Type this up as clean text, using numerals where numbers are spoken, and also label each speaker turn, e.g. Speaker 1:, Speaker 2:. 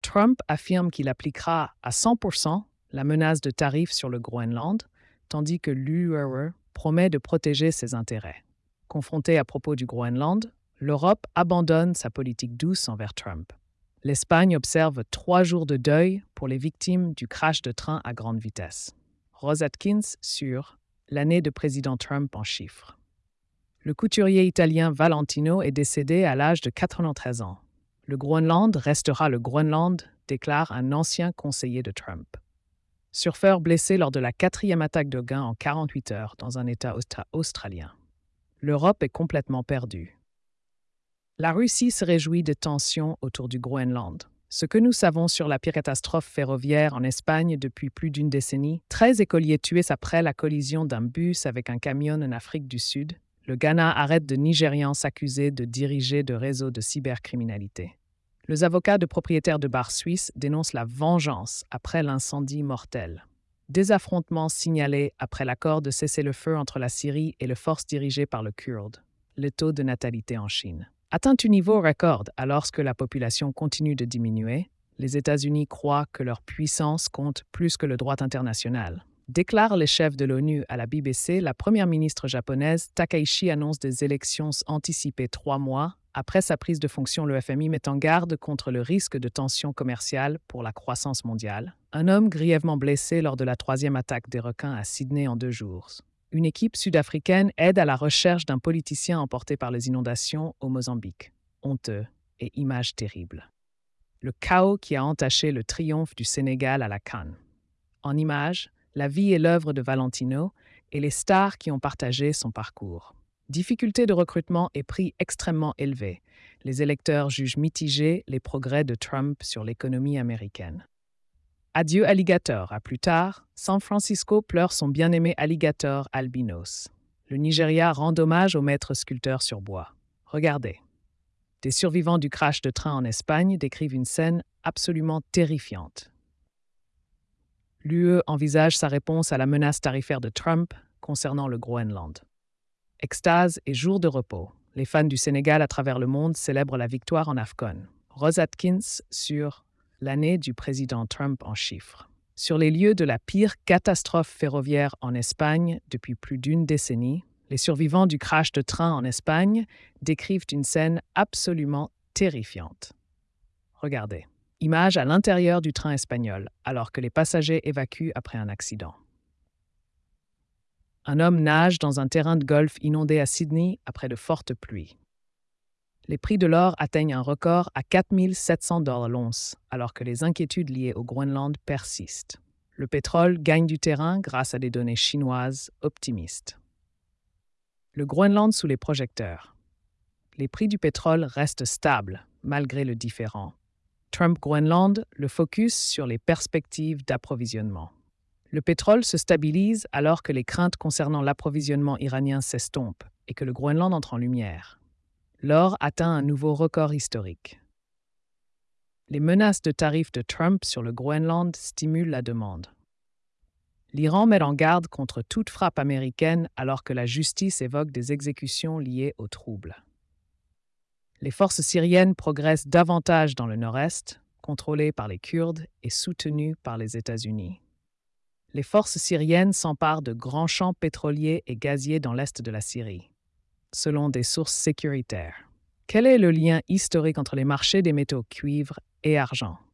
Speaker 1: Trump affirme qu'il appliquera à 100% la menace de tarifs sur le Groenland, tandis que l'UE promet de protéger ses intérêts. Confrontée à propos du Groenland, l'Europe abandonne sa politique douce envers Trump. L'Espagne observe 3 jours de deuil pour les victimes du crash de train à grande vitesse. Rose Atkins sur l'année de président Trump en chiffres. Le couturier italien Valentino est décédé à l'âge de 93 ans. Le Groenland restera le Groenland, déclare un ancien conseiller de Trump. Surfeur blessé lors de la 4e attaque de gain en 48 heures dans un État australien. L'Europe est complètement perdue. La Russie se réjouit des tensions autour du Groenland. Ce que nous savons sur la pire catastrophe ferroviaire en Espagne depuis plus d'une décennie, 13 écoliers tués après la collision d'un bus avec un camion en Afrique du Sud, le Ghana arrête de Nigérians s'accuser de diriger de réseaux de cybercriminalité. Les avocats de propriétaires de bars suisses dénoncent la vengeance après l'incendie mortel. Des affrontements signalés après l'accord de cessez-le-feu entre la Syrie et les forces dirigées par le Kurde. Le taux de natalité en Chine atteint un niveau record alors que la population continue de diminuer. Les États-Unis croient que leur puissance compte plus que le droit international. Déclare le chef de l'ONU à la BBC, la première ministre japonaise Takaichi annonce des élections anticipées 3 mois après sa prise de fonction. Le FMI met en garde contre le risque de tensions commerciales pour la croissance mondiale. Un homme grièvement blessé lors de la 3e attaque des requins à Sydney en 2 jours. Une équipe sud-africaine aide à la recherche d'un politicien emporté par les inondations au Mozambique. Honteux et image terrible. Le chaos qui a entaché le triomphe du Sénégal à la CAN. En images, la vie et l'œuvre de Valentino et les stars qui ont partagé son parcours. Difficulté de recrutement et prix extrêmement élevés. Les électeurs jugent mitigés les progrès de Trump sur l'économie américaine. Adieu alligator. À plus tard, San Francisco pleure son bien-aimé alligator albinos. Le Nigeria rend hommage au maître sculpteur sur bois. Regardez. Des survivants du crash de train en Espagne décrivent une scène absolument terrifiante. L'UE envisage sa réponse à la menace tarifaire de Trump concernant le Groenland. Extase et jour de repos. Les fans du Sénégal à travers le monde célèbrent la victoire en Afcon. Rose Atkins sur l'année du président Trump en chiffres. Sur les lieux de la pire catastrophe ferroviaire en Espagne depuis plus d'une décennie, les survivants du crash de train en Espagne décrivent une scène absolument terrifiante. Regardez. Image à l'intérieur du train espagnol, alors que les passagers évacuent après un accident. Un homme nage dans un terrain de golf inondé à Sydney après de fortes pluies. Les prix de l'or atteignent un record à 4 700 $ l'once, alors que les inquiétudes liées au Groenland persistent. Le pétrole gagne du terrain grâce à des données chinoises optimistes. Le Groenland sous les projecteurs. Les prix du pétrole restent stables, malgré le différend. Trump-Groenland, le focus sur les perspectives d'approvisionnement. Le pétrole se stabilise alors que les craintes concernant l'approvisionnement iranien s'estompent et que le Groenland entre en lumière. L'or atteint un nouveau record historique. Les menaces de tarifs de Trump sur le Groenland stimulent la demande. L'Iran met en garde contre toute frappe américaine alors que la justice évoque des exécutions liées aux troubles. Les forces syriennes progressent davantage dans le nord-est, contrôlées par les Kurdes et soutenues par les États-Unis. Les forces syriennes s'emparent de grands champs pétroliers et gaziers dans l'est de la Syrie, selon des sources sécuritaires. Quel est le lien historique entre les marchés des métaux cuivre et argent?